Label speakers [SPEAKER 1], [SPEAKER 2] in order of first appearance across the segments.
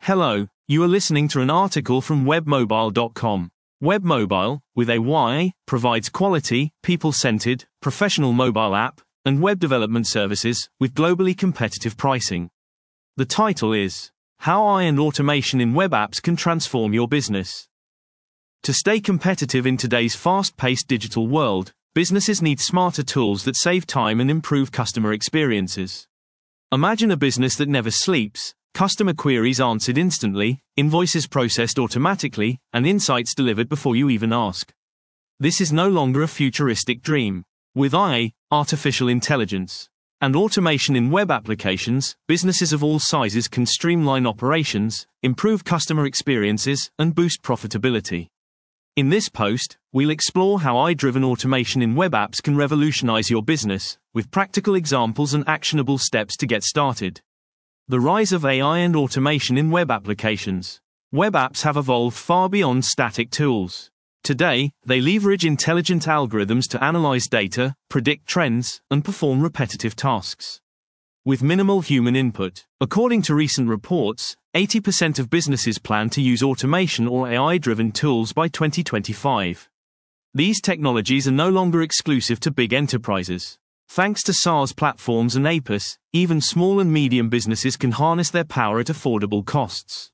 [SPEAKER 1] Hello, you are listening to an article from webmobile.com. Webmobile, with a Y, provides quality, people-centered, professional mobile app and web development services with globally competitive pricing. The title is How AI and Automation in Web Apps Can Transform Your Business. To stay competitive in today's fast-paced digital world, businesses need smarter tools that save time and improve customer experiences. Imagine a business that never sleeps, customer queries answered instantly, invoices processed automatically, and insights delivered before you even ask. This is no longer a futuristic dream. With AI, artificial intelligence, and automation in web applications, businesses of all sizes can streamline operations, improve customer experiences, and boost profitability. In this post, we'll explore how AI-driven automation in web apps can revolutionize your business, with practical examples and actionable steps to get started. The rise of AI and automation in web applications. Web apps have evolved far beyond static tools. Today, they leverage intelligent algorithms to analyze data, predict trends, and perform repetitive tasks with minimal human input. According to recent reports, 80% of businesses plan to use automation or AI-driven tools by 2025. These technologies are no longer exclusive to big enterprises. Thanks to SaaS platforms and APIs, even small and medium businesses can harness their power at affordable costs.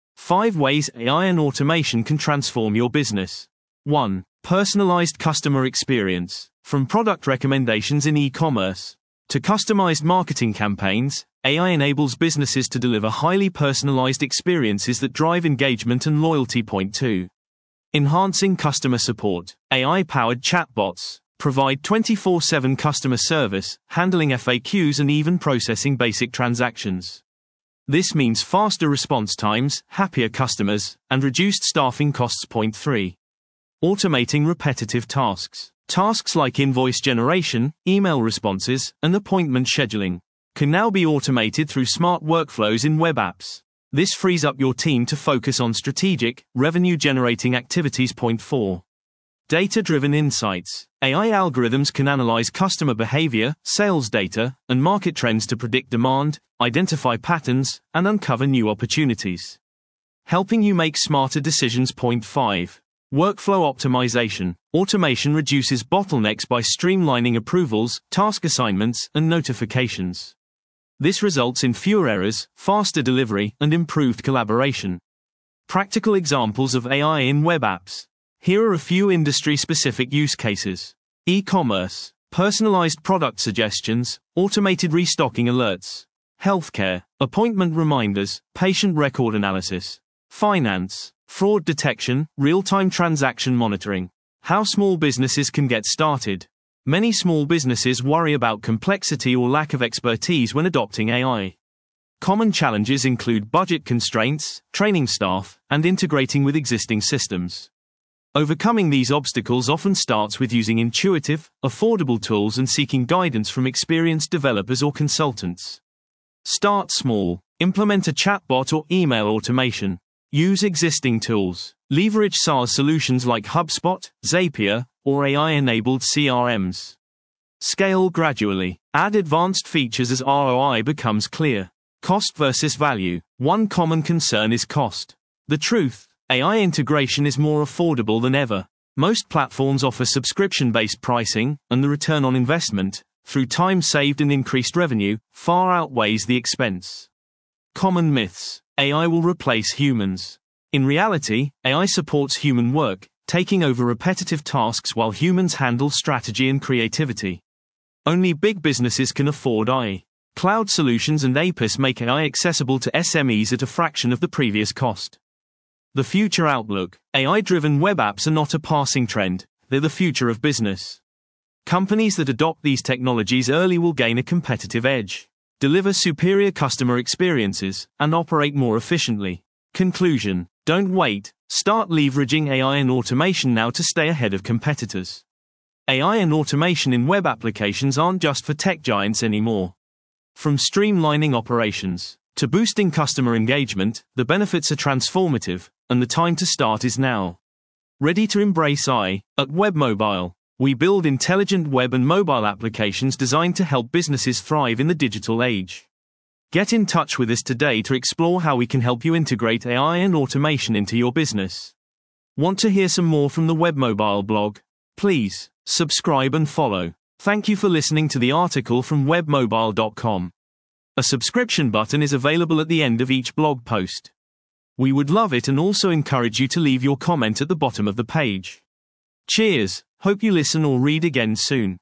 [SPEAKER 1] 5 ways AI and automation can transform your business. 1. Personalized customer experience. From product recommendations in e-commerce to customized marketing campaigns, AI enables businesses to deliver highly personalized experiences that drive engagement and loyalty. 2. Enhancing customer support. AI-powered chatbots provide 24/7 customer service, handling FAQs and even processing basic transactions. This means faster response times, happier customers, and reduced staffing costs. 3. Automating repetitive tasks. Tasks like invoice generation, email responses, and appointment scheduling can now be automated through smart workflows in web apps. This frees up your team to focus on strategic, revenue-generating activities. 4. Data-driven insights. AI algorithms can analyze customer behavior, sales data, and market trends to predict demand, identify patterns, and uncover new opportunities, helping you make smarter decisions. 5. Workflow optimization. Automation reduces bottlenecks by streamlining approvals, task assignments, and notifications. This results in fewer errors, faster delivery, and improved collaboration. Practical examples of AI in web apps. Here are a few industry-specific use cases. E-commerce. Personalized product suggestions, automated restocking alerts. Healthcare. Appointment reminders, patient record analysis. Finance. Fraud detection, real-time transaction monitoring. How small businesses can get started. Many small businesses worry about complexity or lack of expertise when adopting AI. Common challenges include budget constraints, training staff, and integrating with existing systems. Overcoming these obstacles often starts with using intuitive, affordable tools and seeking guidance from experienced developers or consultants. Start small. Implement a chatbot or email automation. Use existing tools. Leverage SaaS solutions like HubSpot, Zapier, or AI-enabled CRMs. Scale gradually. Add advanced features as ROI becomes clear. Cost versus value. One common concern is cost. The truth: AI integration is more affordable than ever. Most platforms offer subscription-based pricing, and the return on investment, through time saved and increased revenue, far outweighs the expense. Common myths. AI will replace humans. In reality, AI supports human work, taking over repetitive tasks while humans handle strategy and creativity. Only big businesses can afford AI. Cloud solutions and APIs make AI accessible to SMEs at a fraction of the previous cost. The future outlook. AI-driven web apps are not a passing trend, they're the future of business. Companies that adopt these technologies early will gain a competitive edge, deliver superior customer experiences, and operate more efficiently. Conclusion: don't wait, start leveraging AI and automation now to stay ahead of competitors. AI and automation in web applications aren't just for tech giants anymore. From streamlining operations to boosting customer engagement, the benefits are transformative, and the time to start is now. Ready to embrace AI? At Webmobile, we build intelligent web and mobile applications designed to help businesses thrive in the digital age. Get in touch with us today to explore how we can help you integrate AI and automation into your business. Want to hear some more from the WebMobile blog? Please subscribe and follow. Thank you for listening to the article from webmobile.com. A subscription button is available at the end of each blog post. We would love it and also encourage you to leave your comment at the bottom of the page. Cheers, hope you listen or read again soon.